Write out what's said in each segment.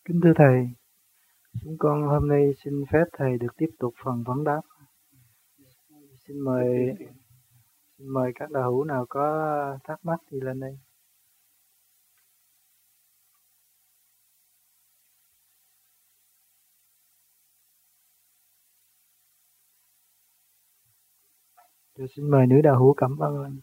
Kính thưa Thầy, chúng con hôm nay xin phép Thầy được tiếp tục phần vấn đáp. Xin mời các đạo hữu nào có thắc mắc thì lên đây. Rồi xin mời nữ đạo hữu Cẩm Ân lên.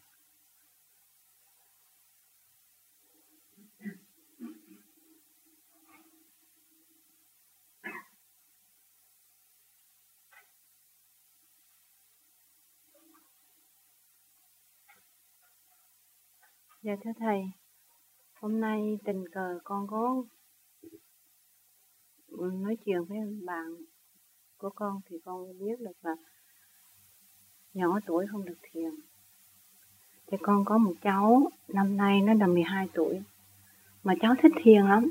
Dạ thưa Thầy, hôm nay tình cờ con có nói chuyện với bạn của con thì con biết được là nhỏ tuổi không được thiền. Thì con có một cháu, năm nay nó là 12 tuổi, mà cháu thích thiền lắm.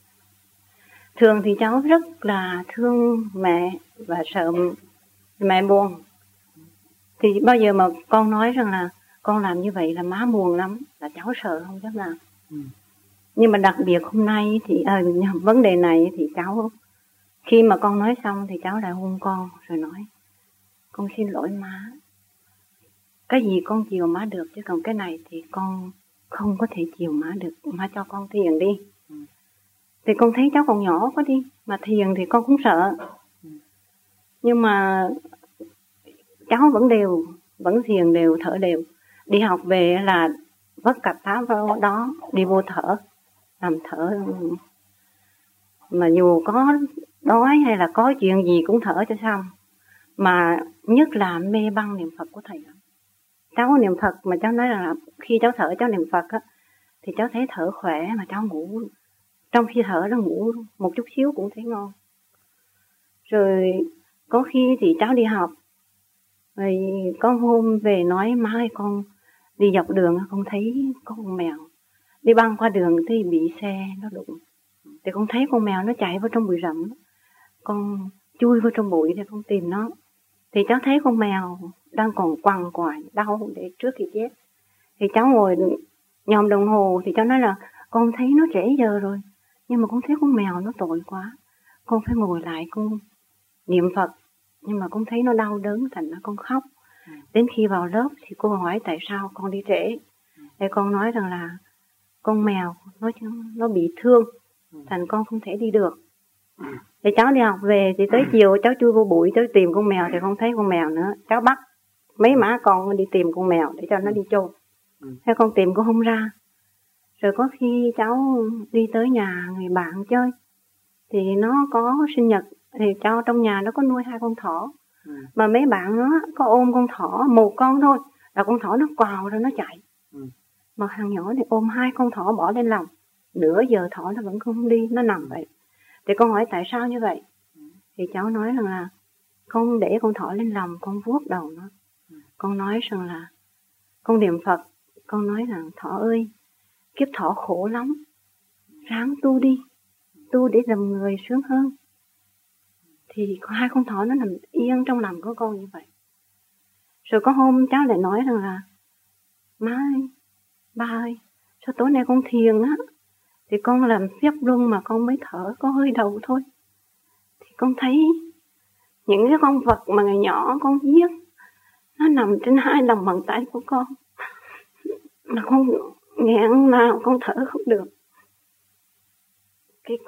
Thường thì cháu rất là thương mẹ và sợ mẹ buồn. Thì bao giờ mà con nói rằng là con làm như vậy là má buồn lắm, là cháu sợ không dám làm. Nhưng mà đặc biệt hôm nay thì vấn đề này thì cháu, khi mà con nói xong thì cháu lại hôn con rồi nói: con xin lỗi má, cái gì con chiều má được, chứ còn cái này thì con không có thể chiều má được, má cho con thiền đi. Thì con thấy cháu còn nhỏ quá đi, mà thiền thì con cũng sợ. Nhưng mà cháu vẫn thiền đều, thở đều. Đi học về là vất cặp áo vào đó, đi vô thở, làm thở. Mà dù có đói hay là có chuyện gì cũng thở cho xong. Mà nhất là mê băng niệm Phật của Thầy lắm. Cháu niệm Phật mà cháu nói rằng là khi cháu thở cháu niệm Phật á, thì cháu thấy thở khỏe mà cháu ngủ. Trong khi thở nó ngủ một chút xíu cũng thấy ngon. Rồi có khi thì cháu đi học, rồi có hôm về nói: má ơi, con đi dọc đường con thấy có con mèo đi băng qua đường thì bị xe nó đụng. Thì con thấy con mèo nó chạy vào trong bụi rậm, con chui vào trong bụi để con tìm nó. Thì cháu thấy con mèo đang còn quằn quại đau để trước khi chết. Thì cháu ngồi nhòm đồng hồ thì cháu nói là con thấy nó trễ giờ rồi, nhưng mà con thấy con mèo nó tội quá, con phải ngồi lại con niệm Phật. Nhưng mà con thấy nó đau đớn thành ra con khóc. Đến khi vào lớp thì cô hỏi tại sao con đi trễ. Thì con nói rằng là con mèo nó bị thương, thành con không thể đi được. Thì cháu đi học về thì tới chiều cháu chui vô bụi cháu tìm con mèo thì không thấy con mèo nữa. Cháu bắt mấy má con đi tìm con mèo để cho nó đi chôn. Thế con tìm cũng không ra. Rồi có khi cháu đi tới nhà người bạn chơi, thì nó có sinh nhật, thì cháu trong nhà nó có nuôi 2 con thỏ. Mà mấy bạn nó có ôm con thỏ, một con thôi, là con thỏ nó quào rồi nó chạy. Mà thằng nhỏ thì ôm 2 con thỏ bỏ lên lòng. Nửa giờ thỏ nó vẫn không đi, nó nằm vậy. Thì con hỏi tại sao như vậy? Thì cháu nói rằng là con để con thỏ lên lòng, con vuốt đầu nó. Con nói rằng là con niệm Phật, con nói rằng thỏ ơi, kiếp thỏ khổ lắm, ráng tu đi, tu để làm người sướng hơn. Thì 2 con thỏ nó nằm yên trong lòng của con như vậy. Rồi có hôm cháu lại nói rằng là má ơi, ba ơi, sao tối nay con thiền á, thì con làm phép luân mà con mới thở có hơi đầu thôi. Thì con thấy những cái con vật mà ngày nhỏ con giết, nó nằm trên 2 lòng bàn tay của con. Mà con nghẹn nào con thở không được. Cái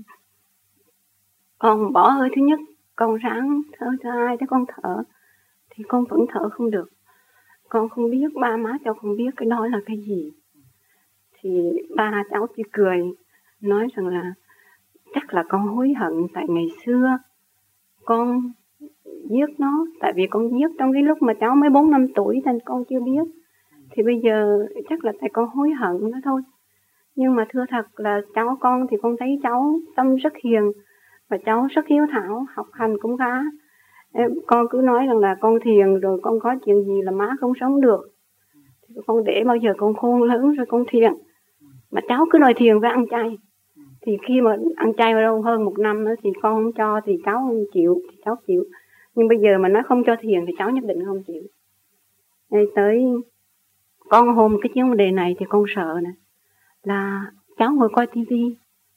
con bỏ hơi thứ nhất, con ráng thở thứ 2 để con thở, thì con vẫn thở không được. Con không biết, ba má cháu không biết cái đó là cái gì. Thì ba cháu chỉ cười, nói rằng là chắc là con hối hận tại ngày xưa con giết nó. Tại vì con giết trong cái lúc mà cháu mới 4-5 tuổi nên con chưa biết. Thì bây giờ chắc là tại con hối hận đó thôi. Nhưng mà thưa thật là cháu con thì con thấy cháu tâm rất hiền, và cháu rất hiếu thảo, học hành cũng khá. Con cứ nói rằng là con thiền rồi con có chuyện gì là má không sống được. Thì con để bao giờ con khôn lớn rồi con thiền. Mà cháu cứ đòi thiền với ăn chay. Thì khi mà ăn chay đâu hơn 1 năm nữa thì con không cho thì cháu không chịu, thì cháu chịu. Nhưng bây giờ mà nói không cho thiền thì cháu nhất định không chịu. Đây tới con hôm cái vấn đề này thì con sợ nè, là cháu ngồi coi tivi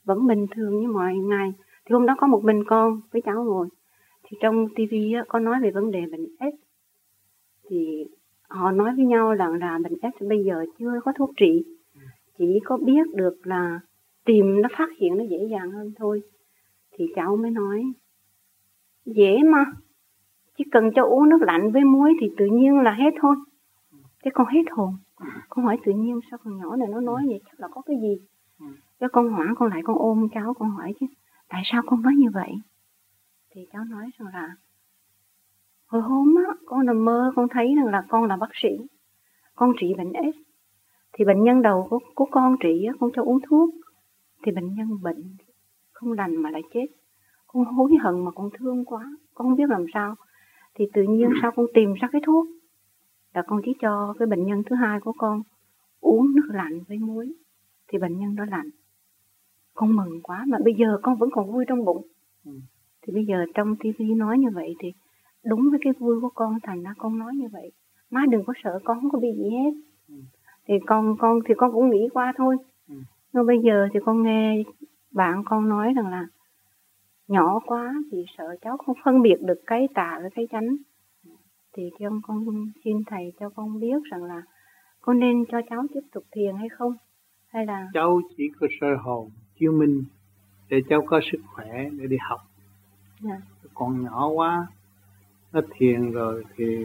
vẫn bình thường như mọi ngày. Thì hôm đó có một mình con với cháu ngồi. Thì trong tivi có nói về vấn đề bệnh S. Thì họ nói với nhau là bệnh S bây giờ chưa có thuốc trị. Chỉ có biết được là tìm nó phát hiện nó dễ dàng hơn thôi. Thì cháu mới nói dễ mà, chỉ cần cho uống nước lạnh với muối thì tự nhiên là hết thôi. Cái con hết hồn. Con hỏi tự nhiên sao con nhỏ này nó nói vậy, chắc là có cái gì. Cái con hoảng con lại con ôm cháu con hỏi chứ tại sao con nói như vậy. Thì cháu nói rằng là hồi hôm á con nằm mơ con thấy rằng là con là bác sĩ, con trị bệnh S. Thì bệnh nhân đầu của con trị á, con cho uống thuốc. Thì bệnh nhân bệnh không lành mà lại chết. Con hối hận mà con thương quá, con không biết làm sao. Thì tự nhiên sao con tìm ra cái thuốc. Là con chỉ cho cái bệnh nhân thứ hai của con uống nước lạnh với muối. Thì bệnh nhân đó lạnh. Con mừng quá mà bây giờ con vẫn còn vui trong bụng. Thì bây giờ trong tivi nói như vậy thì đúng với cái vui của con, thành ra con nói như vậy. Má đừng có sợ, con không có bị gì hết. Thì con cũng nghĩ qua thôi. Nhưng bây giờ thì con nghe bạn con nói rằng là nhỏ quá thì sợ cháu không phân biệt được cái tà với cái chánh. Thì con xin thầy cho con biết rằng là con nên cho cháu tiếp tục thiền hay không? Hay là cháu chỉ có soi hồn chiếu minh để cháu có sức khỏe để đi học. Còn nhỏ quá, nó thiền rồi thì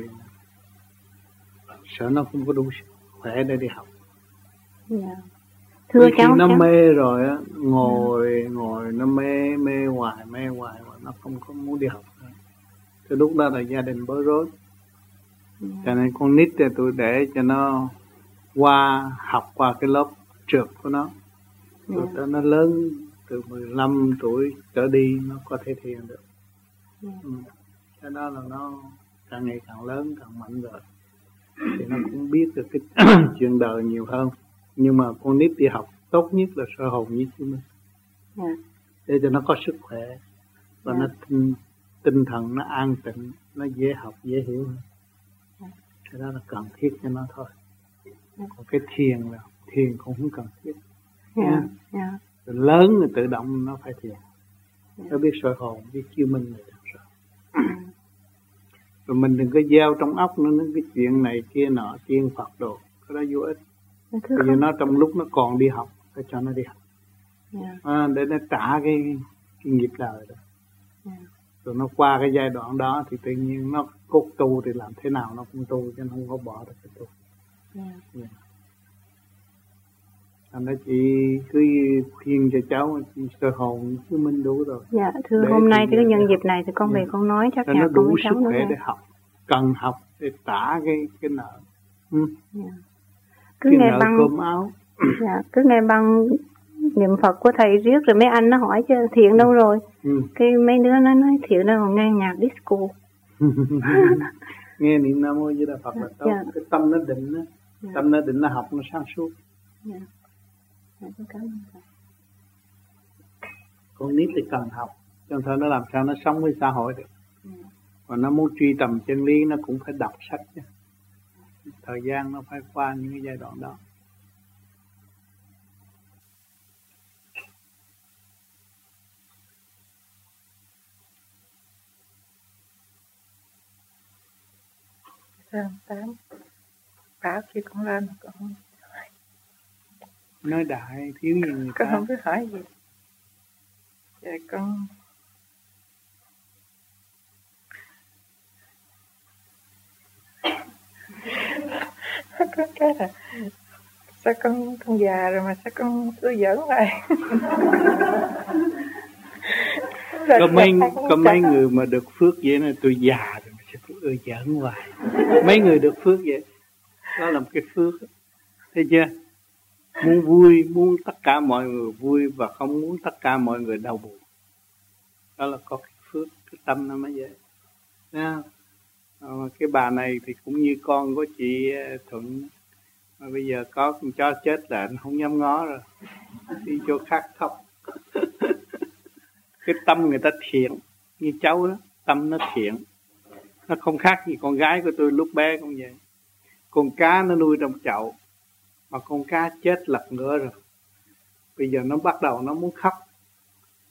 sợ nó không có đủ sức khỏe để đi học. Thưa cháu, nó mê rồi á, ngồi nó mê hoài nó không có muốn đi học nữa. Thì lúc đó là gia đình bối rối. Cho nên con nít thì tôi để cho nó học qua cái lớp trượt của nó. Rồi tới nó lớn từ 15 tuổi trở đi nó có thể thiền được. Cái đó là nó càng ngày càng lớn, càng mạnh rồi. Thì nó cũng biết được cái chuyện đời nhiều hơn. Nhưng mà con nít đi học tốt nhất là soi hồn với chiếu minh. Để cho nó có sức khỏe. Và nó tinh thần nó an tịnh, nó dễ học, dễ hiểu hơn. Cái đó là cần thiết cho nó thôi. Còn cái thiền cũng không cần thiết. Rồi lớn rồi tự động nó phải thiền. Nó biết soi hồn, biết chiếu minh là được rồi. Rồi mình đừng có gieo trong óc nó cái chuyện này kia nọ, tiên Phật đồ. Cái đó vô ích. Bởi vì nó trong lúc nó còn đi học, phải cho nó đi học. Để nó trả cái nghiệp đời đó. Rồi nó qua cái giai đoạn đó thì tự nhiên nó cốt tu thì làm thế nào nó cũng tu, chứ nó không có bỏ được cái tu. Thành ra chị cứ khuyên cho cháu soi hồn chứ minh đủ rồi. Thưa để hôm nay cái nhân dịp này thì con về con nói chắc nó đủ sức khỏe để học, cần học để trả cái nợ. Cứ nghe băng cơm áo. Cứ nghe băng niệm Phật của thầy riết rồi mấy anh nó hỏi chứ Thiện đâu rồi. Cái mấy đứa nó nói Thiện đâu còn nghe nhạc disco. Nghe niệm Nam Mô Di Đà Phật là tốt. Cái tâm nó định đó. Tâm nó định là học nó sáng suốt. Con nít thì cần học, cho nên nó làm sao nó sống với xã hội được. Còn nó muốn truy tầm chân lý nó cũng phải đọc sách chứ. Thời gian nó phải qua những cái giai đoạn đó. Tám bảo khi con lên con không nói đại thiếu gì người con ta. không biết hỏi gì. Dạ con có cái là sao con già rồi mà sao con cứ giỡn vậy. Có mấy người mà được phước vậy này, tôi già rồi mà sao tôi giỡn hoài. Mấy người được phước vậy, đó là một cái phước. Thấy chưa? Muốn vui, muốn tất cả mọi người vui và không muốn tất cả mọi người đau buồn. Đó là có cái phước, cái tâm nó mới vậy. Cái bà này thì cũng như con của chị Thuận. Mà bây giờ có con chó chết là anh không dám ngó rồi. Đi chỗ khác khóc. Cái tâm người ta thiện, như cháu đó, tâm nó thiện. Nó không khác gì con gái của tôi lúc bé cũng vậy. Con cá nó nuôi trong chậu, mà con cá chết lật ngửa rồi. Bây giờ nó bắt đầu nó muốn khóc,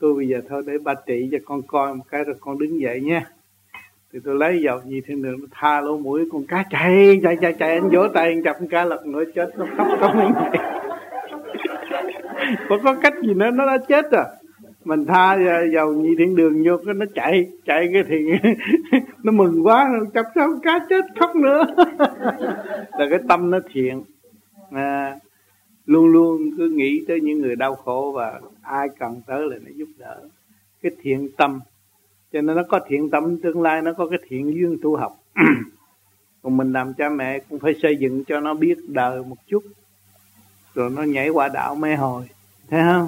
tôi bây giờ thôi để bà trị cho con coi một cái rồi con đứng dậy nha. Thì tôi lấy dầu gì thiên đường, tha lỗ mũi, con cá chạy, anh vỗ tay anh chặt con cá lật nữa chết, nó khóc không mấy ngày. Có cách gì nữa, nó đã chết rồi. Mình tha dầu nhị thiên đường vô cái nó chạy cái thì nó mừng quá, nó chặt sao cá chết khóc nữa. Là cái tâm nó thiện. Luôn luôn cứ nghĩ tới những người đau khổ và ai cần tới là nó giúp đỡ. Cái thiện tâm, cho nên nó có thiện tâm tương lai nó có cái thiện duyên tu học. Còn mình làm cha mẹ cũng phải xây dựng cho nó biết đời một chút, rồi nó nhảy qua đạo mê hồi, thấy không?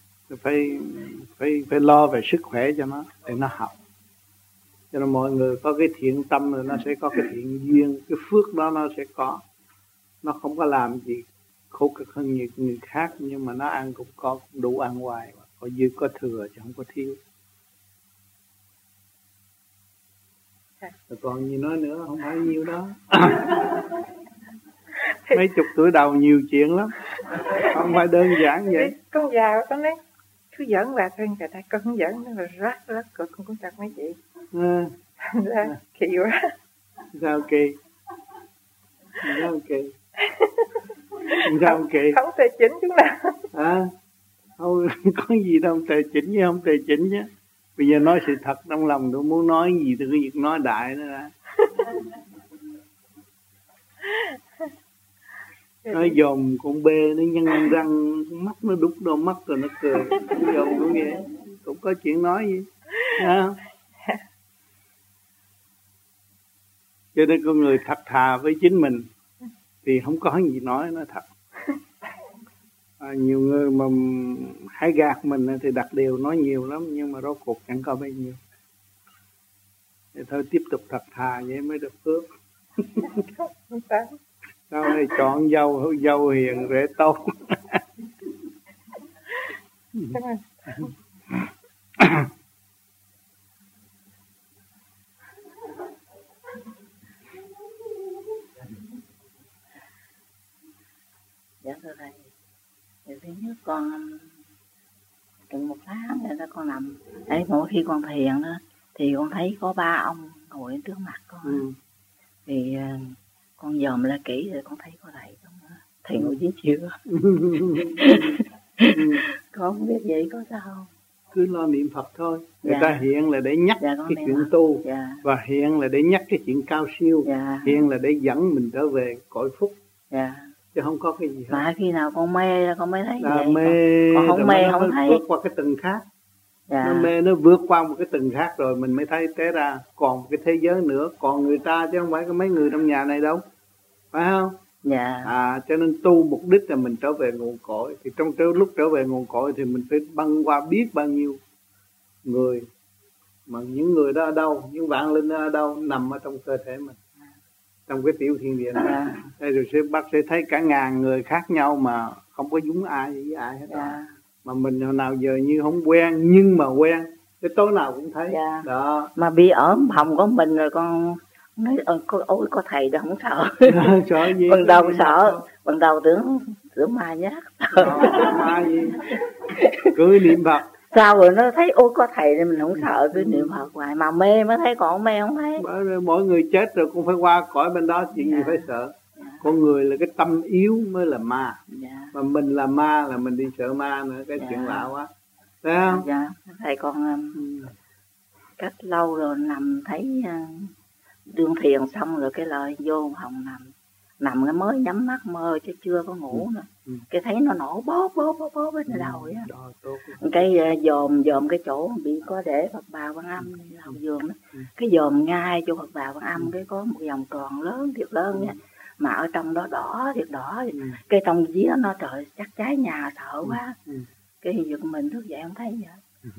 Phải lo về sức khỏe cho nó để nó học. Cho nên mọi người có cái thiện tâm rồi nó sẽ có cái thiện duyên, cái phước đó nó sẽ có. Nó không có làm gì khổ cực hơn nhiều người khác, nhưng mà nó ăn cũng có đủ ăn hoài, có dư có thừa chứ không có thiếu. Rồi còn gì nói nữa, không phải nhiều đó. Mấy chục tuổi đầu nhiều chuyện lắm, không phải đơn giản vậy. Con già con nói cứ dẫn bà thôi, người ta con dẫn nó là rất cực, con cũng chặt mấy chị. Ra kỳ quá. Sao kỳ? Sao kỳ? Sao kỳ? Không tề chỉnh chút nào. Không có gì đâu, tề chỉnh với không tề chỉnh chứ. Bây giờ nói sự thật trong lòng, tôi muốn nói gì thì cứ việc nói đại nó ra. Nói dòm con bê nó nhăn răng, mắt nó đút đôi mắt rồi nó cười. Dòm cũng vậy, cũng có chuyện nói gì. Cho nên con người thật thà với chính mình thì không có gì nói thật. Nhiều người mà hay gạt mình thì đặt điều nói nhiều lắm, nhưng mà rốt cuộc chẳng có bao nhiêu. Thì thôi tiếp tục thật thà vậy mới được phước. Sau này chọn dâu hiền rễ tốt. Dạ thưa thầy, thì thứ nhất con chừng 1 tháng rồi đó con nằm đấy, mỗi khi con thiền đó thì con thấy có 3 ông ngồi trước mặt con. Thì con dòm lại kỹ rồi con thấy có thầy không đó. Thầy ngồi dưới chưa? Con không biết vậy có sao không? Cứ lo niệm Phật thôi. Người ta hiện là để nhắc cái chuyện tu, và hiện là để nhắc cái chuyện cao siêu, hiện là để dẫn mình trở về cõi phúc, chứ không có cái gì hết. Mà khi nào con mê là con mới thấy vậy. Mê, còn không mê không thấy. Vượt qua cái tầng khác. Nó mê, nó vượt qua một cái tầng khác rồi mình mới thấy té ra còn một cái thế giới nữa, còn người ta chứ không phải có mấy người trong nhà này đâu, phải không? Cho nên tu mục đích là mình trở về nguồn cội. Thì trong lúc trở về nguồn cội thì mình phải băng qua biết bao nhiêu người, mà những người đó ở đâu, những vạn linh đó ở đâu, nằm ở trong cơ thể mình, trong cái tiểu thiên địa này. Đây rồi bác sẽ thấy cả ngàn người khác nhau mà không có giống ai với ai hết. Mà mình hồi nào giờ như không quen, nhưng mà quen cái tối nào cũng thấy. Đó. Mà bị ở phòng của mình rồi con nói ôi có thầy đó không sợ. Sợ gì? Ban đầu sợ, ban đầu tưởng ma nhát. Ma gì? Cứ niệm Phật. Sao rồi nó thấy ôi có thầy nên mình không sợ, cứ niệm Phật hoài. Mà mê mới thấy, còn mê không thấy. Mỗi người chết rồi cũng phải qua cõi bên đó, chuyện gì phải sợ. Con người là cái tâm yếu mới là ma. Mà mình là ma là mình đi sợ ma nữa, cái chuyện lạ quá. Thấy không? Thầy con cách lâu rồi nằm thấy đương thiền xong rồi cái lời vô phòng nằm cái mới nhắm mắt mơ chứ chưa có ngủ nữa. Cái thấy nó nổ bóp bên đầu á. Cái dòm cái chỗ bị có để Phật Bà Quan Âm đầu giường đó. Cái dòm ngay chỗ Phật Bà Quan Âm cái có một vòng tròn lớn thiệt lớn nha. Mà ở trong đó đỏ thiệt đỏ. Cái trong vía nó trời chắc cháy nhà sợ quá. Cái giật mình thức dậy không thấy gì hết.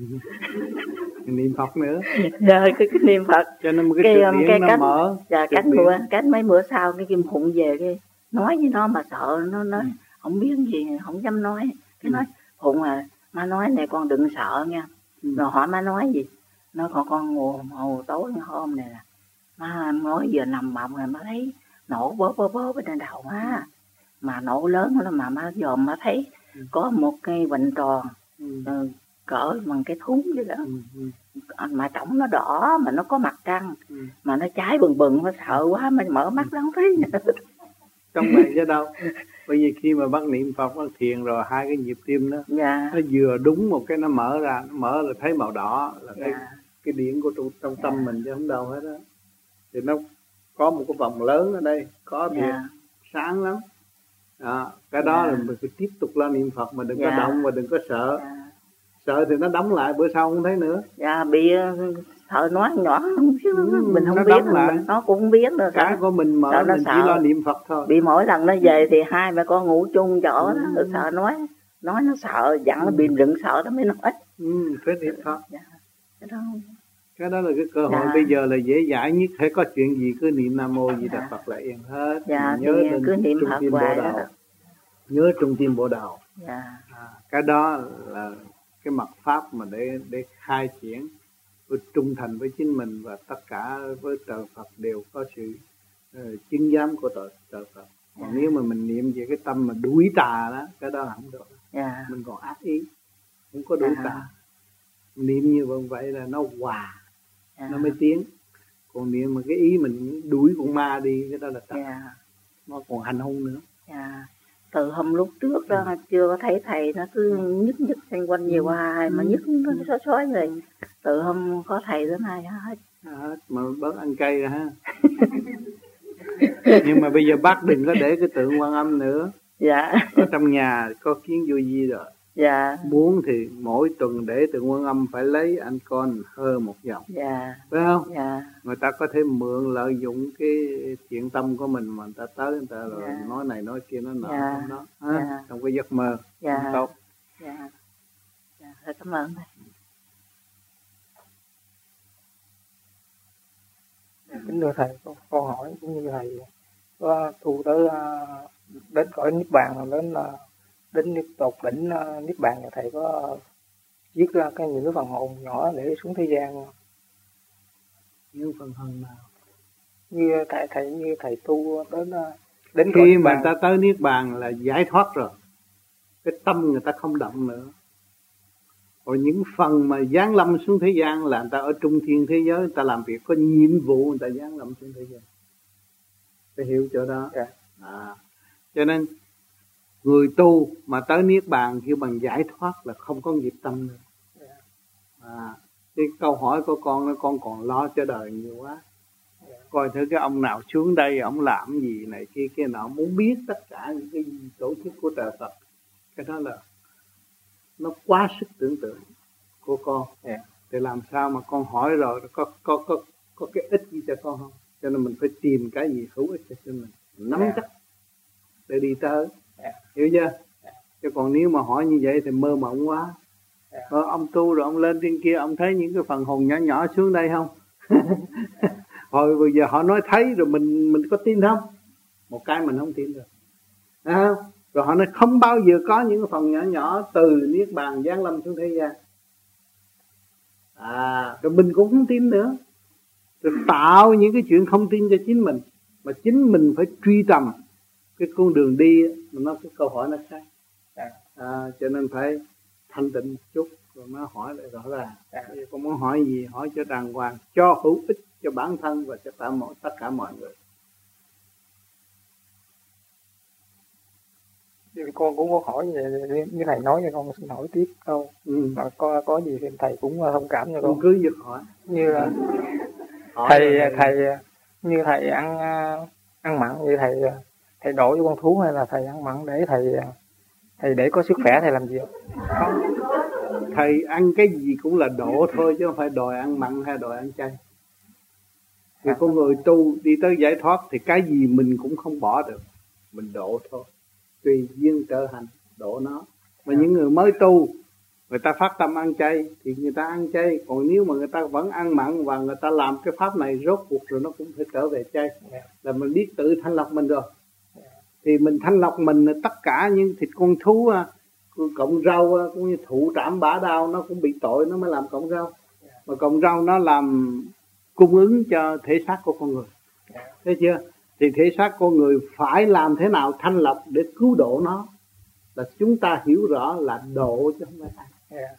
Niệm Phật nữa. Cái niệm Phật. Cho nên cái nó mở. Cách mấy bữa sau cái Kim Phụng về cái nói với nó mà sợ, nó nói không biết gì, không dám nói. Cái nói Phụng má nói này con đừng sợ nha. Rồi hỏi má nói gì? Nói con ngủ tối hôm này nè. Má nói giờ nằm mộng rồi má thấy nổ bóp bên đầu má. Mà nổ lớn lắm mà má dòm má thấy có một cái vành tròn cỡ bằng cái thúng vậy đó. Mà trỏng nó đỏ mà nó có mặt trăng, mà nó cháy bừng bừng, nó sợ quá mà mở mắt nó không thấy. Trong này chứ đâu. Bởi vì khi mà bắt niệm Phật, bắt thiền rồi, hai cái nhịp tim đó, nó vừa đúng một cái nó mở ra, nó mở là thấy màu đỏ là cái điển của trong tâm mình chứ không đâu hết đó. Thì nó có một cái vòng lớn ở đây, có thiệt sáng lắm. Cái đó là mình phải tiếp tục lo niệm Phật mà đừng có động và đừng có sợ. Sợ thì nó đóng lại, bữa sau không thấy nữa. Bị sợ nói nhỏ không biết, mình không biết, nó cũng không biết nữa. Cái của mình mở mình chỉ lo niệm Phật thôi. Bị mỗi lần nó về thì hai mẹ con ngủ chung chỗ đó, rồi sợ nói nó sợ, dặn nó bị rừng sợ nó mới nói. Phải niệm Phật. Cái đó là cái cơ hội bây giờ là dễ dãi nhất. Hay có chuyện gì cứ niệm Nam Mô Di Đà Phật là yên hết. Nhớ cứ niệm Phật hoài đó. Nhớ trung tim bộ đầu. Cái đó là cái mặt pháp mà để khai triển với trung thành với chính mình, và tất cả với trời Phật đều có sự chứng giám của trời Phật. Còn nếu mà mình niệm về cái tâm mà đuổi tà đó, cái đó là không được. Mình còn ác ý, không có đuổi tà. Niệm như vậy là nó hòa, nó mới tiến. Còn niệm mà cái ý mình đuổi con ma đi, cái đó là tà. Nó còn hành hung nữa. Từ hôm lúc trước đó chưa có thấy thầy, nó cứ nhức xung quanh nhiều hoài, mà nhức nó xói rồi. Từ hôm có thầy tới nay hết. Mà bớt ăn cay rồi ha. Nhưng mà bây giờ bác đừng có để cái tượng Quan Âm nữa. Ở trong nhà có kiến vô vi rồi. Muốn thì mỗi tuần để tượng Quan Âm phải lấy anh con hơ một vòng. Phải không? Người ta có thể mượn lợi dụng cái chuyện tâm của mình mà người ta tới người ta rồi nói này nói kia nó nọ đó. Trong cái giấc mơ. Tốt. Cảm ơn thầy. Kính thưa thầy, có câu hỏi cũng như thầy có tu tới đến cõi niết bàn, đến tột đỉnh niết bàn, thì thầy có viết ra những cái phần hồn nhỏ để xuống thế gian không? Những phần hồn nào? Như thầy tu đến khi mà ta tới niết bàn là giải thoát rồi, cái tâm người ta không động nữa. Còn những phần mà giáng lâm xuống thế gian là người ta ở trung thiên thế giới, người ta làm việc có nhiệm vụ, người ta giáng lâm xuống thế gian. Phải hiểu chỗ đó. Cho nên người tu mà tới niết bàn kêu bằng giải thoát là không có nghiệp tâm nữa. Cái câu hỏi của con còn lo cho đời nhiều quá. Coi thử cái ông nào xuống đây, ông làm gì này kia nọ, muốn biết tất cả những cái tổ chức của trời Phật. Cái đó là nó quá sức tưởng tượng của con. Thì làm sao mà con hỏi rồi có cái ích gì cho con không? Cho nên mình phải tìm cái gì hữu ích cho mình, nắm chắc để đi tới. Hiểu chưa? Chứ còn nếu mà hỏi như vậy thì mơ mộng quá. Ông tu rồi ông lên trên kia, ông thấy những cái phần hồn nhỏ nhỏ xuống đây không? Hồi bây giờ họ nói thấy rồi mình có tin không? Một cái mình không tin được. Rồi họ nói không bao giờ có những cái phần nhỏ nhỏ từ niết bàn giáng lâm xuống thế gian. Rồi mình cũng không tin nữa. Rồi tạo những cái chuyện không tin cho chính mình, mà chính mình phải truy tầm cái con đường đi. Mà nó cái câu hỏi nó sai. Cho nên phải thanh tịnh một chút rồi nó hỏi lại rõ ràng. Con muốn hỏi gì hỏi cho đàng hoàng, cho hữu ích cho bản thân và cho tất cả mọi người. Con cũng có hỏi như thầy nói, cho con xin hỏi tiếp câu. Mà có gì thì thầy cũng thông cảm cho con. Cứ việc hỏi. Như là thầy ăn mặn, như thầy đổ cho con thú, hay là thầy ăn mặn để thầy để có sức khỏe, thầy làm gì không? Thầy ăn cái gì cũng là độ thôi, chứ không phải đòi ăn mặn hay đòi ăn chay. Thì con người tu đi tới giải thoát thì cái gì mình cũng không bỏ được, mình độ thôi, tùy duyên trở hành độ nó. Mà những người mới tu, người ta phát tâm ăn chay thì người ta ăn chay. Còn nếu mà người ta vẫn ăn mặn và người ta làm cái pháp này rốt cuộc rồi nó cũng phải trở về chay. Là mình biết tự thanh lọc mình rồi. Thì mình thanh lọc mình tất cả những thịt con thú, cọng rau cũng như thụ trảm bả đao, nó cũng bị tội, nó mới làm cọng rau. Mà cọng rau nó làm cung ứng cho thể xác của con người. Thấy chưa? Thì thể xác con người phải làm thế nào thanh lọc để cứu độ nó. Là chúng ta hiểu rõ là độ chứ không phải ăn.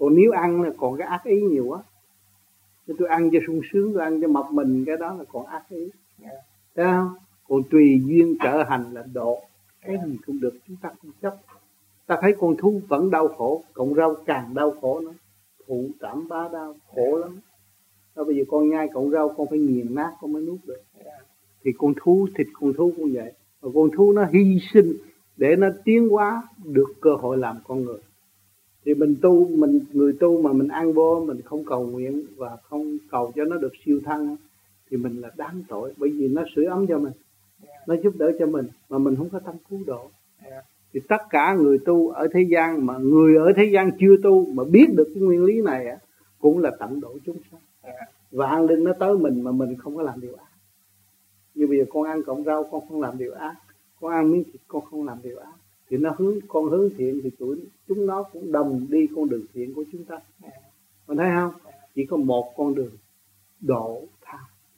Còn nếu ăn là còn cái ác ý nhiều quá. Tôi ăn cho sung sướng, tôi ăn cho mập mình, cái đó là còn ác ý. Thấy không? Còn tùy duyên trở hành là độ. Cái gì cũng được, chúng ta không chấp. Ta thấy con thú vẫn đau khổ, cọng rau càng đau khổ nữa. Thụ trảm bá đau, khổ lắm. Đó, bây giờ con nhai cọng rau con phải nghiền nát con mới nuốt được. Thì con thú, thịt con thú cũng vậy. Và con thú nó hy sinh để nó tiến hóa được cơ hội làm con người. Thì mình tu, người tu mà mình ăn vô, mình không cầu nguyện và không cầu cho nó được siêu thăng, thì mình là đáng tội. Bởi vì nó sưởi ấm cho mình, nó giúp đỡ cho mình, mà mình không có tâm cứu độ. Thì tất cả người tu ở thế gian, mà người ở thế gian chưa tu mà biết được cái nguyên lý này cũng là tận độ chúng sanh. Vạn linh nó tới mình mà mình không có làm điều ác. Như bây giờ con ăn cọng rau con không làm điều ác, con ăn miếng thịt con không làm điều ác, thì nó con hướng thiện thì chúng nó cũng đồng đi con đường thiện của chúng ta. Con thấy không? Chỉ có một con đường, độ tha.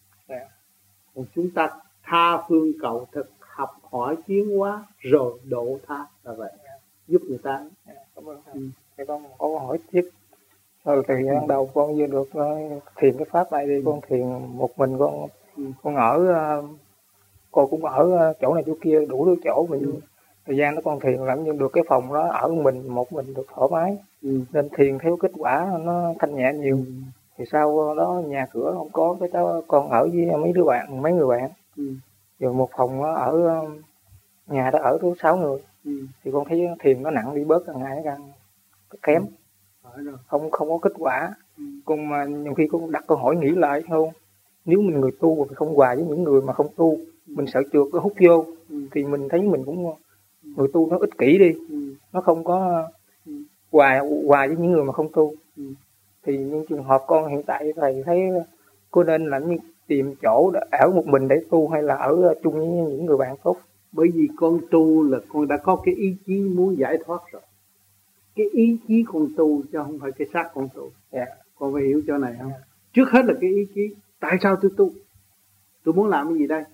Còn chúng ta tha phương cầu thực, học hỏi tiến hóa rồi độ tha là vậy, giúp người ta. Cảm ơn thầy. Con có câu hỏi tiếp. Sau thời gian đầu con vừa được thiền cái pháp này thì con thiền một mình, con ở, con cũng ở chỗ này chỗ kia đủ thứ chỗ. Mình thời gian đó con thiền làm như được cái phòng đó ở một mình được thoải mái. Nên thiền theo kết quả nó thanh nhẹ nhiều. Thì sau đó nhà cửa không có, cái đó con ở với mấy người bạn. Rồi một phòng nó ở nhà đó ở tới 6 người. Thì con thấy thiền nó nặng đi bớt càng ngày càng kém. Không có kết quả. Còn mà nhiều khi con đặt câu hỏi nghĩ lại không, nếu mình người tu thì không hòa với những người mà không tu, mình sợ trượt cái hút vô, thì mình thấy mình cũng người tu nó ích kỷ đi, nó không có hòa với những người mà không tu. Thì những trường hợp con hiện tại thầy thấy cô nên là như tìm chỗ ở một mình để tu hay là ở chung với những người bạn tốt? Bởi vì con tu là con đã có cái ý chí muốn giải thoát rồi. Cái ý chí con tu chứ không phải cái xác con tu. Con phải hiểu chỗ này không? Trước hết là cái ý chí. Tại sao tôi tu? Tôi muốn làm cái gì đây?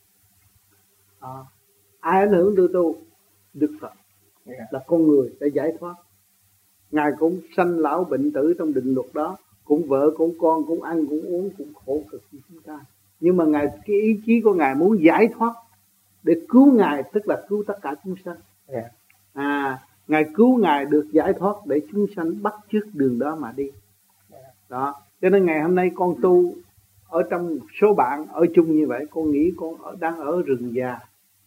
Ai ảnh hưởng tôi tu? Đức Phật. Là con người đã giải thoát. Ngài cũng sanh lão bệnh tử trong định luật đó, cũng vợ cũng con cũng ăn cũng uống cũng khổ cực như chúng ta. Nhưng mà Ngài, cái ý chí của Ngài muốn giải thoát để cứu Ngài, tức là cứu tất cả chúng sanh. Ngài cứu Ngài được giải thoát để chúng sanh bắt chước đường đó mà đi. Đó, cho nên ngày hôm nay con tu ở trong số bạn ở chung như vậy, con nghĩ con đang ở rừng già.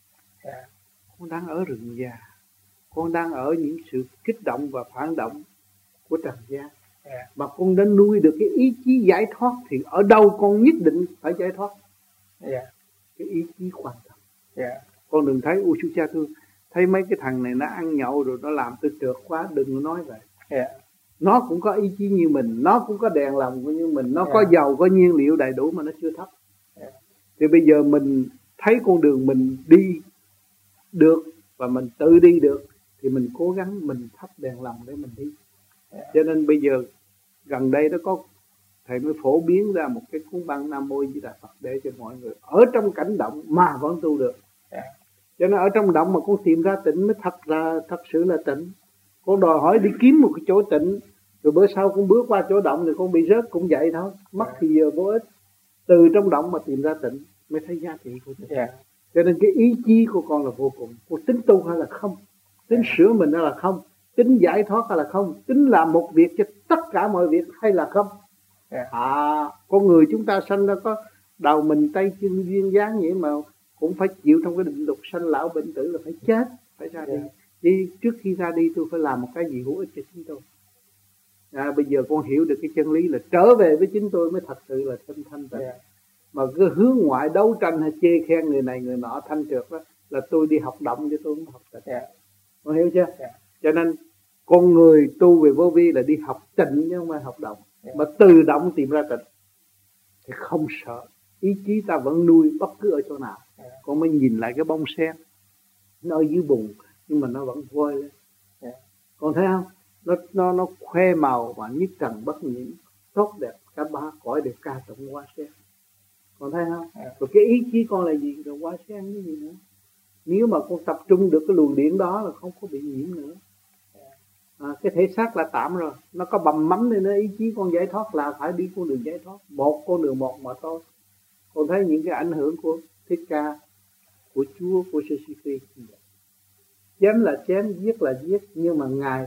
Con đang ở rừng già. Con đang ở những sự kích động và phản động của trần gian. Mà con đã nuôi được cái ý chí giải thoát thì ở đâu con nhất định phải giải thoát. Cái ý chí quan trọng. Con đừng thấy ôi chú cha thương, thấy mấy cái thằng này nó ăn nhậu rồi nó làm tôi trượt quá, đừng nói vậy. Nó cũng có ý chí như mình, nó cũng có đèn lòng như mình, nó có dầu, có nhiên liệu đầy đủ mà nó chưa thấp. Thì bây giờ mình thấy con đường mình đi được và mình tự đi được thì mình cố gắng mình thắp đèn lòng để mình đi. Cho nên bây giờ gần đây nó có thầy mới phổ biến ra một cái cuốn băng Nam Mô Di Đà Phật để cho mọi người ở trong cảnh động mà vẫn tu được. Cho nên ở trong động mà con tìm ra tịnh mới thật sự là tịnh. Con đòi hỏi đi kiếm một cái chỗ tịnh, rồi bữa sau con bước qua chỗ động thì con bị rớt cũng vậy thôi, mất thì giờ vô ích. Từ trong động mà tìm ra tịnh mới thấy giá trị của tịnh. Cho nên cái ý chí của con là vô cùng. Con tính tu hay là không, tính sửa mình hay là không, tính giải thoát hay là không, tính làm một việc cho tất cả mọi việc hay là không. Con người chúng ta sanh ra có đầu mình tay chân duyên dáng vậy mà cũng phải chịu trong cái định luật sanh lão bệnh tử là phải chết, phải ra đi. Chứ trước khi ra đi tôi phải làm một cái gì hữu ích cho chính tôi. Bây giờ con hiểu được cái chân lý là trở về với chính tôi mới thật sự là thanh tịnh. Mà cứ hướng ngoại đấu tranh hay chê khen người này người nọ thanh trượt đó là tôi đi học động chứ tôi không học tịnh. Con hiểu chưa? Cho nên con người tu về vô vi là đi học tịnh chứ không phải học động. Mà từ động tìm ra tịnh thì không sợ. Ý chí ta vẫn nuôi bất cứ ở chỗ nào. Con mới nhìn lại cái bông sen nó ở dưới bùn nhưng mà nó vẫn vơi lên. Con thấy không? Nó khoe màu và nhất trần bất nhiễm, tốt đẹp, cả ba cõi đều ca tụng hoa sen. Con thấy không? Rồi cái ý chí con là gì? Rồi hoa sen cái gì nữa? Nếu mà con tập trung được cái luồng điển đó là không có bị nhiễm nữa. Cái thể xác là tạm rồi, nó có bầm mắm nên nó ý chí con giải thoát là phải đi con đường giải thoát, một con đường một mà thôi. Con thấy những cái ảnh hưởng của Thích Ca, của Chúa, của Jesus Christ, chém là chém, giết là giết, nhưng mà Ngài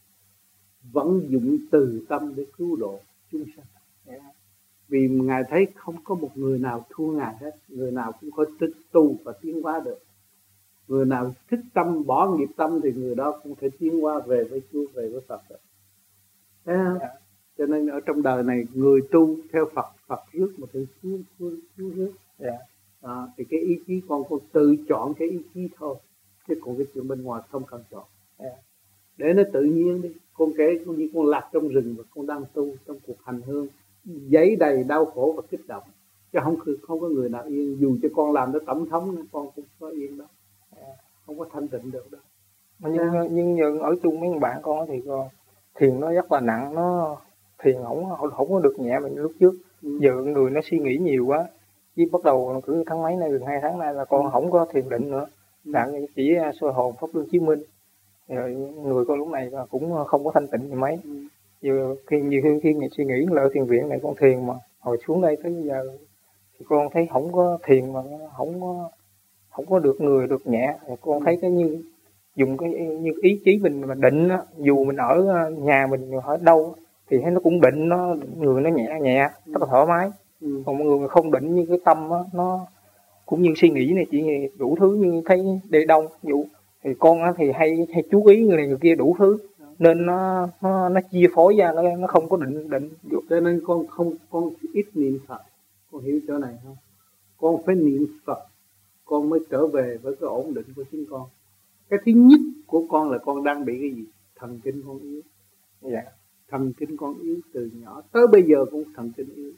vận dụng từ tâm để cứu độ chúng sanh. Vì Ngài thấy không có một người nào thua Ngài hết, người nào cũng có thích tu và tiến hóa được. Người nào thích tâm, bỏ nghiệp tâm thì người đó cũng thể tiến hóa về với Chúa, về với Phật được. Thấy không? Cho nên ở trong đời này người tu theo Phật, Phật rước mà tự Chúa rước. Thì cái ý chí con tự chọn cái ý chí thôi, chứ còn cái chuyện bên ngoài không cần chọn. Để nó tự nhiên đi. Con kể con như con lạc trong rừng và con đang tu trong cuộc hành hương, giấy đầy đau khổ và kích động, chứ không có người nào yên. Dù cho con làm tới tổng thống con cũng có yên đâu, không có thanh tịnh được đâu. Nhưng ở chung mấy bạn con thì thiền nó rất là nặng, nó thiền không có được nhẹ mình lúc trước. Giờ người nó suy nghĩ nhiều quá, với bắt đầu cứ tháng mấy nay, gần 2 tháng nay là con không có thiền định nữa, nặng chỉ soi hồn pháp luân chiếu minh. Rồi người con lúc này cũng không có thanh tịnh gì mấy. Giờ nhiều khi suy nghĩ lại thiền viện này con thiền mà hồi xuống đây tới bây giờ thì con thấy không có thiền mà không có được người được nhẹ. Con thấy cái như dùng cái như ý chí mình mà định á, dù mình ở nhà mình ở đâu thì thấy nó cũng định, nó người nó nhẹ rất là thoải mái. Còn mọi người không định như cái tâm á, nó cũng như suy nghĩ này chỉ đủ thứ, như thấy đề đông dụ thì con á thì hay chú ý người này người kia đủ thứ, nên nó chia phối ra, nó không có định. Cho nên con ít niệm Phật. Con hiểu chỗ này không? Con phải niệm Phật con mới trở về với cái ổn định của chính con. Cái thứ nhất của con là con đang bị cái gì? Thần kinh con yếu. Thần kinh con yếu từ nhỏ tới bây giờ cũng thần kinh yếu.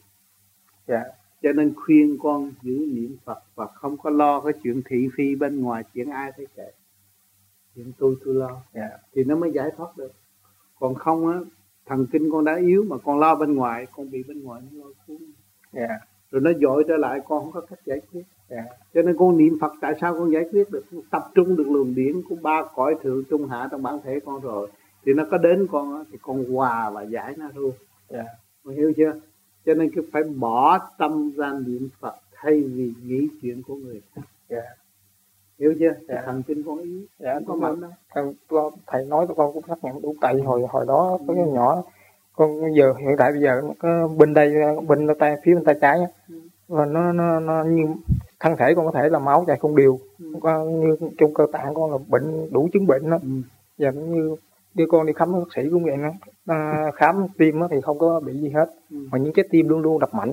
Cho nên khuyên con giữ niệm Phật và không có lo cái chuyện thị phi bên ngoài, chuyện ai thấy kệ. Chuyện tôi lo. Thì nó mới giải thoát được. Còn không á, thần kinh con đã yếu mà con lo bên ngoài, con bị bên ngoài nó lôi cuốn. Rồi nó dội trở lại, con không có cách giải quyết. Cho nên con niệm Phật tại sao con giải quyết được? Con tập trung được luồng điển của 3 cõi thượng trung hạ trong bản thể con rồi, thì nó có đến con á, thì con hòa và giải nó luôn. Con hiểu chưa? Cho nên cứ phải bỏ tâm ra niệm Phật thay vì nghĩ chuyện của người khác. Hiểu chưa? Thần kinh con yếu, không có mạnh đâu. Thầy nói cho con cũng xác nhận đúng. Tại hồi đó có cái nhỏ con giờ hiện tại bây giờ có bên đây bên tay phía bên tay trái và nó như thân thể con có thể là máu chảy không đều, như trong cơ tạng con là bệnh đủ chứng bệnh đó. Giờ như đưa con đi khám bác sĩ cũng vậy đó. Khám tim thì không có bị gì hết, mà những cái tim luôn luôn đập mạnh.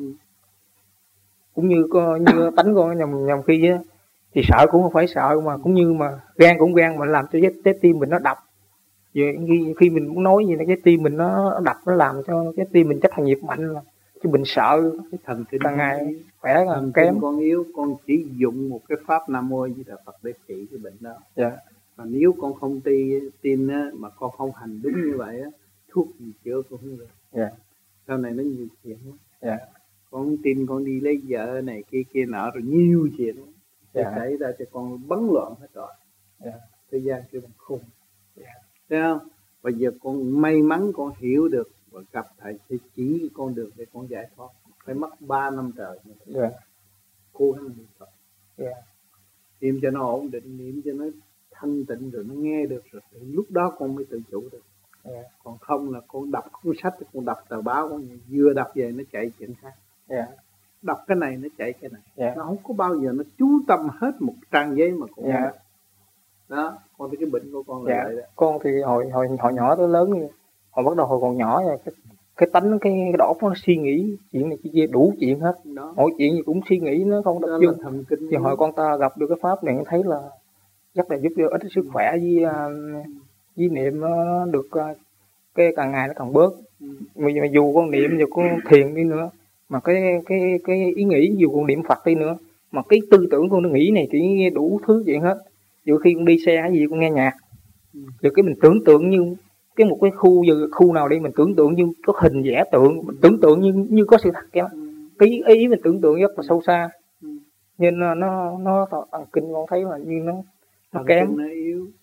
Cũng như tánh con nhầm khi á thì sợ cũng không phải sợ, mà cũng như mà gan cũng gan mà làm cho cái tim mình nó đập. Vậy khi mình muốn nói gì là cái tim mình nó đập, nó làm cho cái tim mình chất thành nhịp mạnh, chứ mình sợ cái thần kinh càng ngày khỏe càng kém. Con yếu, con chỉ dùng một cái pháp Nam Mô Di Đà Phật để trị cái bệnh đó. Và nếu con không tin á, mà con không hành đúng như vậy á, thuốc gì chữa cũng không được. Sau này nó nhiều chuyện lắm. Con không tin, con đi lấy vợ này kia nọ rồi nhiều chuyện lắm. Xảy ra cho con bấn loạn hết rồi. Thời gian kêu bằng khùng. Thấy không? Bây giờ con may mắn con hiểu được và gặp thầy sẽ chỉ con đường để con giải thoát. Phải mất 3 năm trời. Cố gắng niệm Phật. Niệm cho nó ổn định, niệm cho nó thanh tịnh rồi nó nghe được rồi. Lúc đó con mới tự chủ được. Còn không là con đọc cuốn sách, con đọc tờ báo, con vừa đọc về nó chạy chuyện khác. Đọc cái này nó chạy cái này. Nó không có bao giờ nó chú tâm hết một trang giấy mà con đó. Con thấy cái bệnh của con là vậy đó. Con thì hồi nhỏ tới lớn, hồi bắt đầu hồi còn nhỏ cái tánh cái đầu nó suy nghĩ chuyện này kia đủ chuyện hết đó. Mỗi chuyện gì cũng suy nghĩ, nó không tập trung. Thì hồi con ta gặp được cái pháp này thấy là rất là giúp cho ích sức khỏe với niệm nó được cái càng ngày nó càng bớt. Mà dù con niệm dù con thiền đi nữa, mà cái ý nghĩ dù con niệm Phật đi nữa, mà cái tư tưởng con nó nghĩ này chỉ nghe đủ thứ chuyện hết. Dù khi con đi xe hay gì con nghe nhạc, rồi cái mình tưởng tượng như cái một cái khu nào đi, mình tưởng tượng như có hình vẽ tượng, mình tưởng tượng như có sự thật kia. Cái ý mình tưởng tượng rất là sâu xa, nên nó thần kinh con thấy là như nó kém. Nó yếu.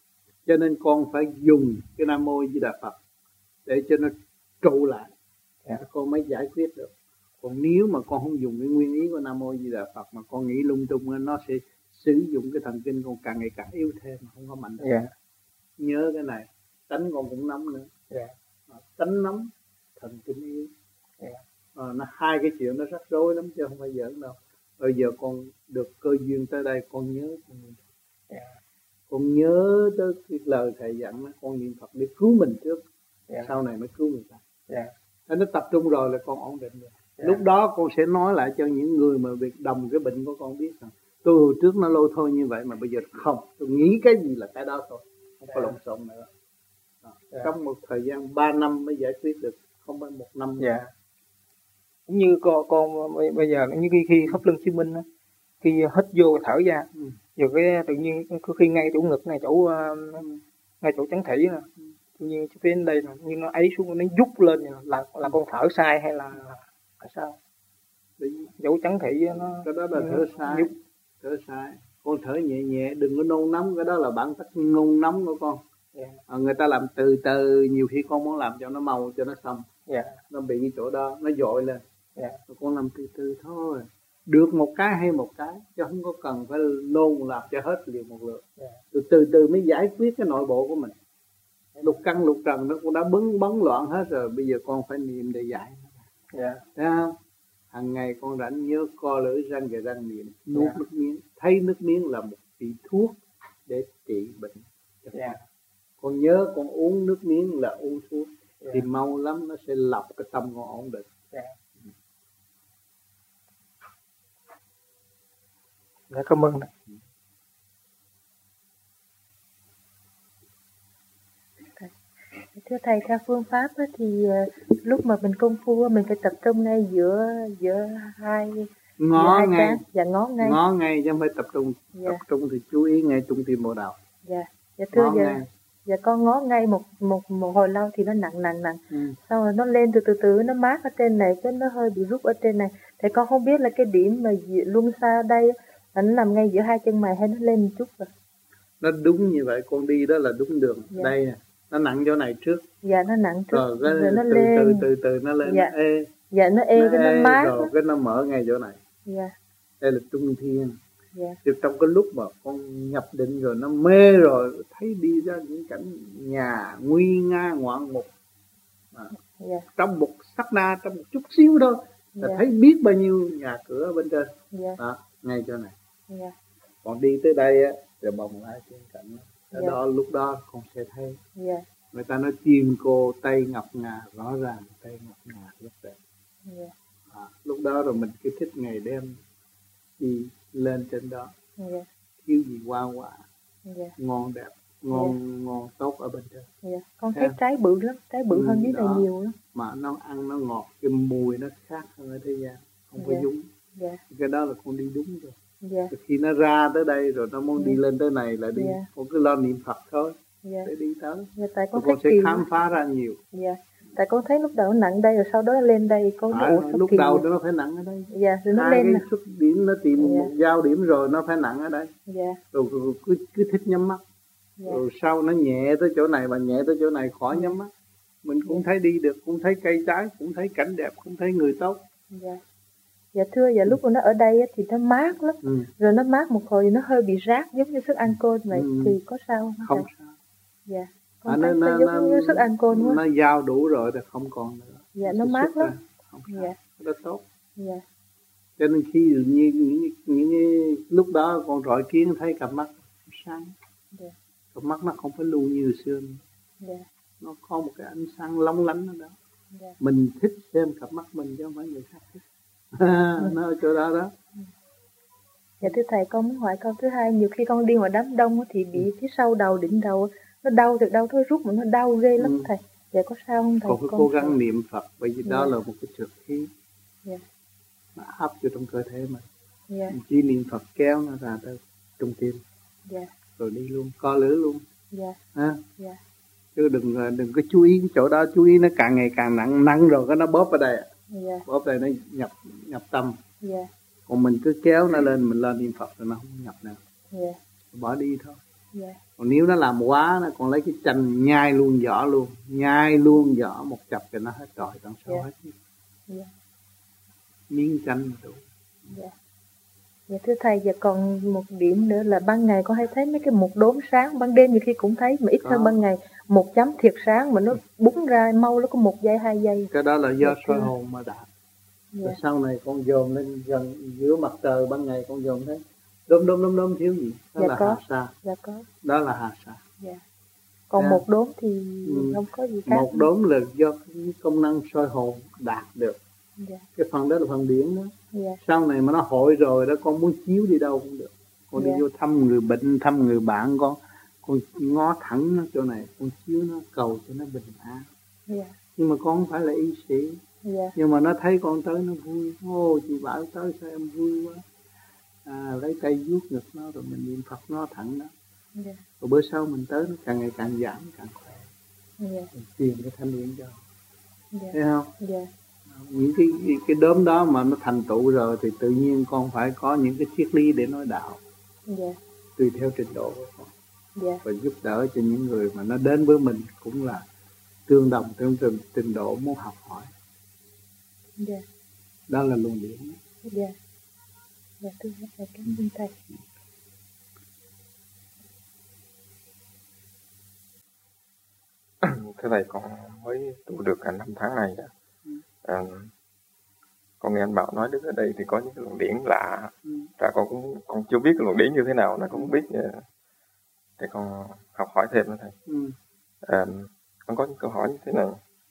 Cho nên con phải dùng cái Nam Mô Di Đà Phật để cho nó trụ lại, con mới giải quyết được. Còn nếu mà con không dùng cái nguyên ý của Nam Mô Di Đà Phật mà con nghĩ lung tung, nó sẽ sử dụng cái thần kinh con càng ngày càng yếu thêm, không có mạnh được. Nhớ cái này, tánh con cũng nóng nữa. Tánh nóng, thần kinh yếu. Nó hai cái chuyện nó rắc rối lắm chứ không phải giỡn đâu. Bây giờ con được cơ duyên tới đây, con nhớ con nhớ tới cái lời thầy dặn đó, con niệm Phật để cứu mình trước, sau này mới cứu người ta. Nó tập trung rồi là con ổn định rồi. Lúc đó con sẽ nói lại cho những người mà việc đồng cái bệnh của con biết rằng tôi hồi trước nó lôi thôi như vậy mà bây giờ không, tôi nghĩ cái gì là cái đó thôi, không có lộn xộn nữa. Trong một thời gian 3 năm mới giải quyết được, không phải 1 năm. Cũng như con bây giờ như khi Pháp Luân Chiếu Minh á, khi hít vô thở ra, rồi cái tự nhiên khi ngay chỗ ngực, ngay chỗ chắn thủy nè, tự nhiên phía đến đây nè, nhưng nó ấy xuống nó rút lên là con thở sai hay là sao? Chỗ chắn thủy nó cái đó là thở sai. Thở sai. Con thở nhẹ nhẹ, đừng có nôn nóng, cái đó là bản chất nôn nóng của con. Người ta làm từ từ, nhiều khi con muốn làm cho nó mau cho nó xong. Nó bị cái chỗ đó, nó dội lên. Con làm từ từ thôi. Được một cái hay một cái, chứ không có cần phải nôn làm cho hết liền một lượt. Từ từ mới giải quyết cái nội bộ của mình. Lục căn lục trần nó cũng đã bấn loạn hết rồi, bây giờ con phải niệm để giải. Thấy không? Hàng ngày con rảnh nhớ co lưỡi răng và răng niệm, nuốt nước miếng. Thấy nước miếng là một vị thuốc để trị bệnh. Con nhớ con uống nước miếng là uống thuốc, thì mau lắm nó sẽ lọc cái tâm con ổn định. Cảm ơn. Thưa thầy, theo phương pháp thì lúc mà mình công phu mình phải tập trung ngay giữa hai ngó ngay. Ngó ngay chứ không phải tập trung. Tập trung thì chú ý ngay trung tim bộ đầu. Thưa giờ con ngó ngay một hồi lâu thì nó nặng. Xong rồi nó lên từ nó mát ở trên này, cái nó hơi bị rút ở trên này. Thì con không biết là cái điểm mà luân xa ở đây nó nằm ngay giữa hai chân mày hay nó lên một chút rồi. Nó đúng như vậy, con đi đó là đúng đường. Đây nè, nó nặng chỗ này trước. Nó nặng trước. Rồi nó lên. Từ nó lên, nó ê. Nó ê, cái nó mát. Rồi cái nó mở ngay chỗ này. Đây là trung thiên. Thì trong cái lúc mà con nhập định rồi nó mê rồi, thấy đi ra những cảnh nhà nguy nga ngoạn mục. Trong một sát na, trong một chút xíu thôi là thấy biết bao nhiêu nhà cửa ở bên trên. Ngay chỗ này. Còn đi tới đây á, rồi bồng lại trên cạnh đó. Lúc đó con sẽ thấy. Người ta nói chim cô tay ngọc ngà, rõ ràng tay ngọc ngà rất đẹp. Lúc đó rồi mình cứ thích ngày đêm đi lên trên đó. Thiếu gì hoa quả, ngon đẹp, ngon tốt ở bên trên. Con thấy trái bự lắm, trái bự hơn dưới này nhiều lắm. Mà nó ăn nó ngọt, cái mùi nó khác hơn ở thế gian, không có giống. Cái đó là con đi đúng rồi. Khi nó ra tới đây rồi nó muốn đi lên tới này là đi, con cứ lo niệm Phật thôi, để đi tới. Con sẽ khám phá ra nhiều. Tại con thấy lúc đầu nó nặng đây rồi sau đó nó lên đây có lúc đầu nó phải nặng ở đây. Rồi nó lên cái xuất điểm nó tìm một giao điểm rồi nó phải nặng ở đây. Rồi cứ thích nhắm mắt. Rồi sau nó nhẹ tới chỗ này và nhẹ tới chỗ này, khỏi nhắm mắt. Mình cũng thấy đi được, cũng thấy cây trái, cũng thấy cảnh đẹp, cũng thấy người tốt. Thưa, lúc mà nó ở đây thì nó mát lắm. Rồi nó mát một hồi nó hơi bị rát giống như sức ăn côn vậy, thì có sao không? Không sao. Con thấy nó giống như sức ăn côn quá. Nó giao đủ rồi thì không còn nữa. Nó mát lắm. Không sao. Nó tốt. Cho nên khi như những lúc đó con rọi kiến thấy cặp mắt sáng. Cặp mắt nó không phải lu như xưa nữa. Nó có một cái ánh sáng lóng lánh ở đó. Mình thích xem cặp mắt mình chứ không phải người khác thích. Nó ở chỗ đó. Thưa thầy, con muốn hỏi câu thứ hai, nhiều khi con đi ngoài đám đông thì bị phía sau đầu, đỉnh đầu nó đau từ đâu thôi, rút mà nó đau ghê lắm thầy. Có sao không thầy? Con phải cố gắng niệm Phật, bởi vì đó là một cái trượt khí. Nó áp vô trong cơ thể mình. Mình chỉ niệm Phật kéo nó ra tới trung tim. Rồi đi luôn, co lưỡi luôn. Chứ đừng có chú ý cái chỗ đó, chú ý nó càng ngày càng nặng rồi cái nó bóp ở đây. Bóp đây nó nhập tâm. Còn mình cứ kéo nó lên, mình lên niệm Phật rồi nó không nhập nữa. Bỏ đi thôi. Còn nếu nó làm quá, nó còn lấy cái chanh nhai luôn vỏ luôn, nhai luôn vỏ một chập thì nó hết trọi tận sâu hết. Miếng chanh mà đủ. Dạ thưa thầy, giờ còn một điểm nữa là ban ngày con hay thấy mấy cái một đốm sáng, ban đêm nhiều khi cũng thấy mà ít hơn ban ngày. Một chấm thiệt sáng mà nó búng ra mau, nó có 1 giây 2 giây. Cái đó là do soi hồn mà đạt. Rồi sau này con dồn lên gần giữa mặt trời, ban ngày con dồn thấy đốm thiếu gì? Đó là hà sa. Dạ có. Đó là hà sa. Dạ. Còn một đốm thì không có gì khác. Một đốm là do cái công năng soi hồn đạt được. Cái phần đó là phần điển đó. Sau này mà nó hội rồi đó, con muốn chiếu đi đâu cũng được. Con đi vô thăm người bệnh, thăm người bạn con ngó thẳng nó chỗ này, con chiếu nó cầu cho nó bình an. Nhưng mà con không phải là y sĩ. Nhưng mà nó thấy con tới nó vui. Ô chị Bảo tới sao em vui quá. Lấy tay vuốt ngực nó rồi mình niệm Phật nó thẳng đó. Rồi bữa sau mình tới nó càng ngày càng giảm, càng khỏe. Mình truyền cái thanh điển cho. Thấy không? Những cái đốm đó mà nó thành tựu rồi thì tự nhiên con phải có những cái triết lý để nói đạo. Tùy theo trình độ của con. Và giúp đỡ cho những người mà nó đến với mình cũng là tương đồng trong trình độ muốn học hỏi. Đó là luồng điển. Dạ thưa thầy, cảm ơn thầy. Thưa thầy, con mới tu được cả 5 tháng này. Con nghe anh Bảo nói đứng ở đây thì có những cái luồng điển lạ. Ra con chưa biết cái luồng điển như thế nào, nó cũng không biết. Để con học hỏi thêm nữa thầy. Con có những câu hỏi như thế này.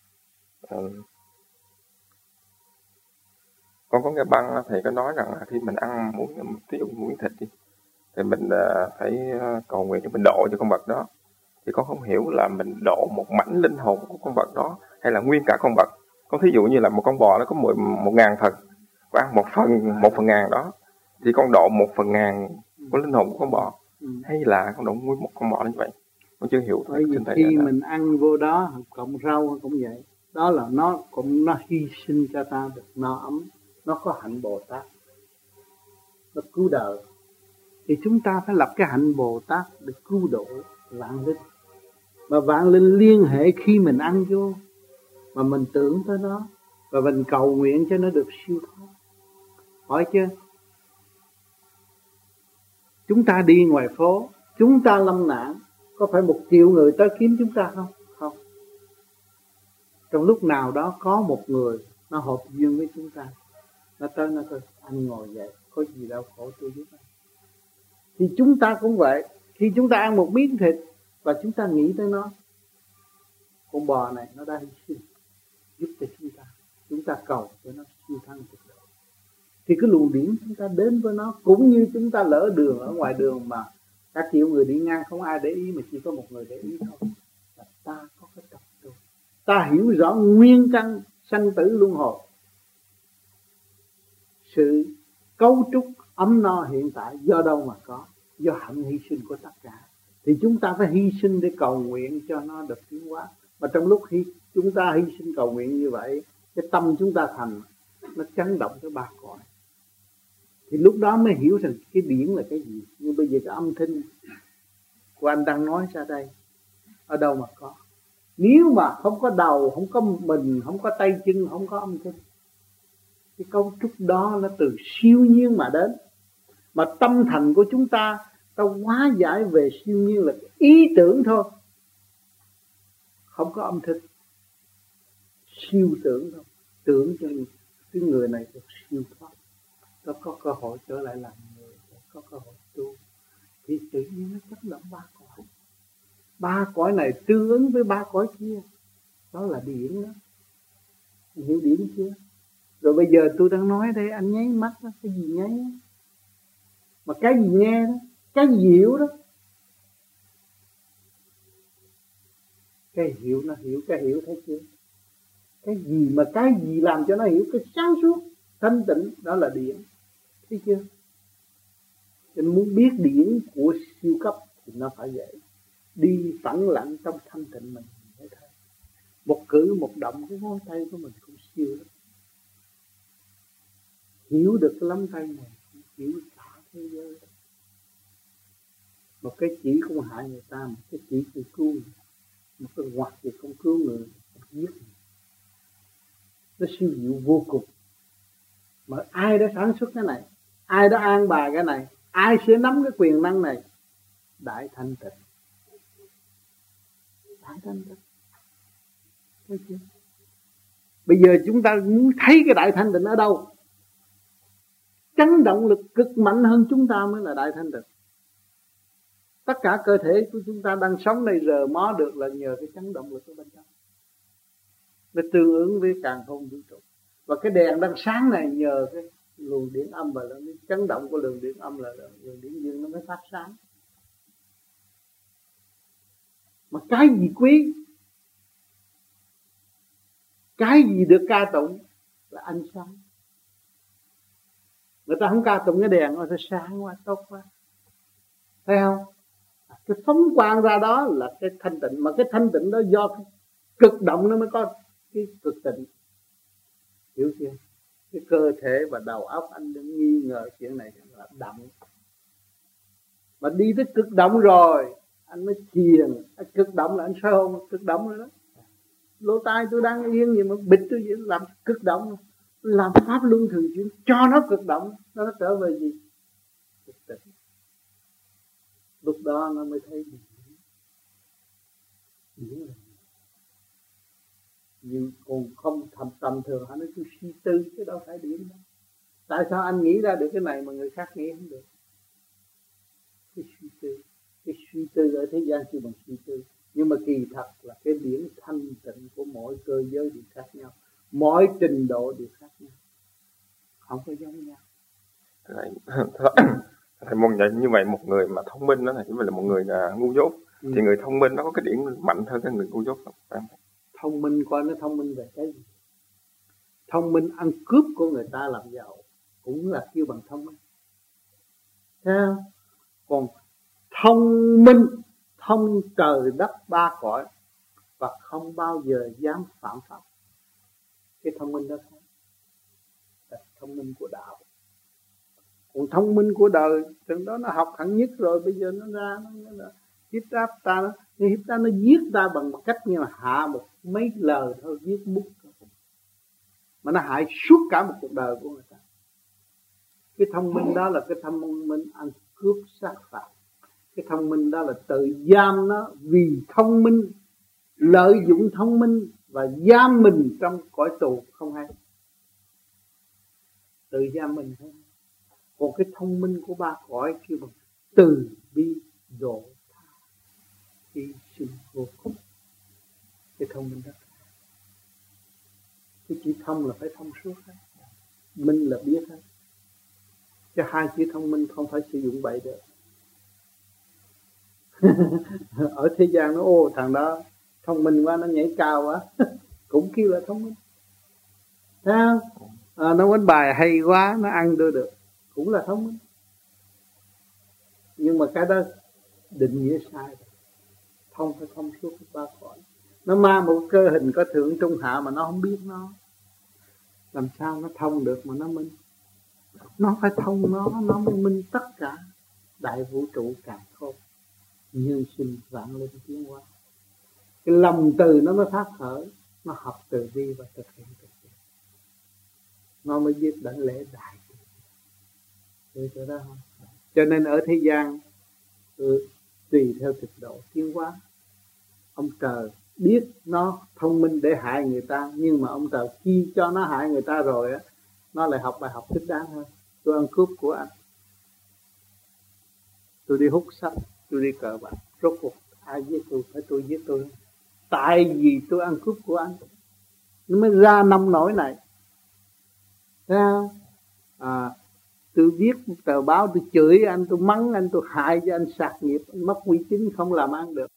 Con có nghe băng thầy có nói rằng là khi mình ăn ví dụ muốn thịt đi, thì mình phải cầu nguyện cho mình độ cho con vật đó. Thì con không hiểu là mình độ một mảnh linh hồn của con vật đó hay là nguyên cả con vật. Con thí dụ như là một con bò nó có 1.000 phần, con ăn một phần ngàn đó, thì con độ 1/1000 của linh hồn của con bò, hay là con độ nguyên một con bò như vậy? Con chưa hiểu. Bởi vì khi mình ăn vô đó, cộng rau cũng vậy, đó là nó hy sinh cho ta được no ấm, nó có hạnh Bồ Tát, nó cứu đời. Thì chúng ta phải lập cái hạnh Bồ Tát để cứu độ vạn linh. Mà vạn linh liên hệ khi mình ăn vô, mà mình tưởng tới nó, và mình cầu nguyện cho nó được siêu thoát. Hỏi chưa? Chúng ta đi ngoài phố, chúng ta lâm nạn, có phải 1 triệu người tới kiếm chúng ta không? Không. Trong lúc nào đó có một người nó hợp duyên với chúng ta, nó tới nó kêu anh ngồi dậy, có gì đau khổ tôi giúp anh. Thì chúng ta cũng vậy, khi chúng ta ăn một miếng thịt và chúng ta nghĩ tới nó, con bò này nó đã hy sinh giúp cho chúng ta cầu cho nó siêu thăng cực độ. Thì cái luồng điển chúng ta đến với nó, cũng như chúng ta lỡ đường ở ngoài đường mà cả triệu người đi ngang không ai để ý, mà chỉ có một người để ý thôi, là ta có cái tập tu, ta hiểu rõ nguyên căn sanh tử luân hồi, sự cấu trúc ấm no hiện tại do đâu mà có? Do hạnh hy sinh của tất cả. Thì chúng ta phải hy sinh để cầu nguyện cho nó được tiến hóa. Mà trong lúc chúng ta hy sinh cầu nguyện như vậy, cái tâm chúng ta thành, nó chấn động tới 3 cõi. Thì lúc đó mới hiểu rằng cái điển là cái gì. Nhưng bây giờ cái âm thanh của anh đang nói ra đây, ở đâu mà có? Nếu mà không có đầu, không có mình, không có tay chân, không có âm thanh, cái cấu trúc đó nó từ siêu nhiên mà đến. Mà tâm thành của chúng ta hóa giải về siêu nhiên là ý tưởng thôi, không có âm thanh, siêu tưởng thôi. Tưởng cho cái người này được siêu thoát, nó có cơ hội trở lại làm người, có cơ hội tu, thì tự nhiên nó chấp động 3 cõi. 3 cõi này tương ứng với 3 cõi kia, đó là điển đó. Anh hiểu điển chưa? Rồi bây giờ tôi đang nói đây, anh nháy mắt đó, cái gì nháy đó? Mà cái gì nghe đó, cái gì hiểu đó. Cái hiểu nó hiểu, cái hiểu thấy chưa? Cái gì làm cho nó hiểu, cái sáng suốt, thanh tịnh, đó là điển. Thấy chưa? Cho nên muốn biết điển của siêu cấp thì nó phải vậy. Đi phẳng lặng trong thanh tịnh mình mới thấy. Một cử một động cái ngón tay của mình cũng siêu lắm. Hiểu được cái nắm tay này, hiểu cả thế giới. Một cái chỉ cũng hại người ta, một cái chỉ cũng cứu người. Một cái ngoặt thì không cứu người, giết người. Nó siêu diệu vô cùng. Mà ai đã sản xuất cái này, ai đã an bài cái này, ai sẽ nắm cái quyền năng này? Đại thanh tịnh. Đại thanh tịnh. Thấy chưa? Bây giờ chúng ta muốn thấy cái đại thanh tịnh ở đâu? Chấn động lực cực mạnh hơn chúng ta mới là đại thanh tịnh. Tất cả cơ thể của chúng ta đang sống này giờ mó được là nhờ cái chấn động lực ở bên trong. Nó tương ứng với càn khôn vũ trụ. Và cái đèn đang sáng này nhờ cái luồng điện âm và cái chấn động của luồng điện âm là luồng điện dương nó mới phát sáng. Mà cái gì quý, cái gì được ca tụng là ánh sáng. Người ta không ca tụng cái đèn, người ta sáng quá, tốt quá. Thấy không? Cái phóng quang ra đó là cái thanh tịnh. Mà cái thanh tịnh đó do cái cực động nó mới có cái cực tịnh. Hiểu chưa? Cái cơ thể và đầu óc anh đừng nghi ngờ chuyện này là động. Mà đi tới cực động rồi anh mới thiền. Cực động là anh soi hồn, cực động rồi đó. Lỗ tai tôi đang yên gì mà bịt tôi vậy, làm cực động, làm pháp luân thường chuyển cho nó cực động, nó trở về gì? Cực tịnh. Lúc đó nó mới thấy điển là nhưng còn không tầm thường nó cứ suy tư chứ đâu phải điển đâu. Tại sao anh nghĩ ra được cái này mà người khác nghĩ không được? Cái suy tư ở thế gian chỉ bằng suy tư. Nhưng mà kỳ thật là cái điển thanh tịnh của mỗi cơ giới đều khác nhau, mỗi trình độ đều khác nhau, không có giống nhau. Thầy mong nhận như vậy, một người mà thông minh đó là chỉ là một người ngu dốt, thì người thông minh nó có cái điển mạnh hơn cái người ngu dốt không? Thông minh coi nó thông minh về cái gì? Thông minh ăn cướp của người ta làm giàu cũng là kêu bằng thông minh. Sao? Còn thông minh thông trời đất ba cõi và không bao giờ dám phạm pháp. Cái thông minh đó không là thông minh của đạo. Còn thông minh của đời trong đó nó học hẳn nhất rồi, bây giờ nó ra nó hiếp đáp ta, nó giết ta bằng một cách như là hạ một mấy lời thôi, viết bút thôi. Mà nó hại suốt cả một cuộc đời của người ta. Cái thông minh đó là cái thông minh ăn cướp sát phạt. Cái thông minh đó là tự giam nó vì thông minh, lợi dụng thông minh và giam mình trong cõi tù không hay. Tự giam mình thôi. Còn cái thông minh của ba cõi kêu bằng từ bi độ tha, hy sinh vô cùng. Cái thông minh đó, cái chữ thông là phải thông suốt hết, minh là biết hết. Chứ hai chữ thông minh không phải sử dụng bậy được. Ở thế gian nó ô thằng đó thông minh quá, nó nhảy cao quá cũng kêu là thông minh. Thấy không? Nó đánh bài hay quá, nó ăn được cũng là thông minh. Nhưng mà cái đó định nghĩa sai rồi. Thông phải thông suốt ba cõi. Nó mang một cơ hình có thượng trung hạ mà nó không biết nó, làm sao nó thông được mà nó minh? Nó phải thông nó mới minh tất cả đại vũ trụ càn khôn, nhân sinh vạn linh tiến hóa. Cái lòng từ nó mới phát khởi, nó học từ bi và thực hiện từ bi, nó mới biết đảnh lễ đại. Thế đó không? Cho nên ở thế gian tùy theo trình độ tiến hóa, ông trời biết nó thông minh để hại người ta, nhưng mà ông trời khi cho nó hại người ta rồi á, nó lại học bài học thích đáng hơn. Tôi ăn cướp của anh, tôi đi hút sách, tôi đi cờ bạc, rốt cuộc ai giết tôi? Phải tôi giết tôi. Tại vì tôi ăn cướp của anh, nó mới ra nông nổi này. Thấy không? Tôi viết tờ báo, tôi chửi anh, tôi mắng anh, tôi hại cho anh sạc nghiệp, anh mất uy tín không làm ăn được.